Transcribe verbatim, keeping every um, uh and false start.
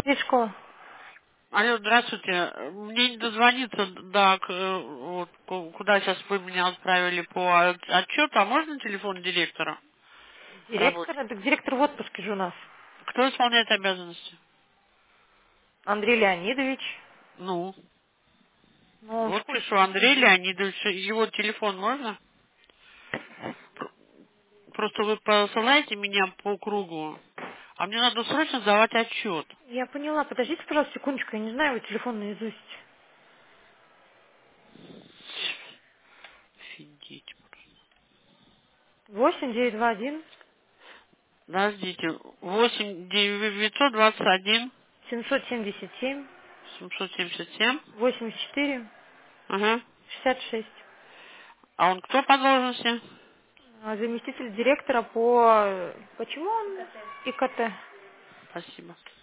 Из школы. Алло, здравствуйте. Мне не дозвониться, да, к, э, вот, ку- куда сейчас вы меня отправили по от- отчету, а можно телефон директора Директор? рабочий? Так директор в отпуске же у нас. Кто исполняет обязанности? Андрей Леонидович. Ну, Ну, он в вот школе пишу, не Андрей сидит. Леонидович, его телефон можно? Пр- Просто вы посылаете меня по кругу, а мне надо срочно сдавать отчет. Я поняла. Подождите, пожалуйста, секундочку. Я не знаю его телефон наизусть. Офигеть. Восемь девять два один Подождите, восемь девятьсот двадцать один семьсот семьдесят семь семьсот семьдесят семь. восемьдесят четыре Ага. шестьдесят шесть. А он кто по должности? А заместитель директора по... Почему он ИКТ? Спасибо.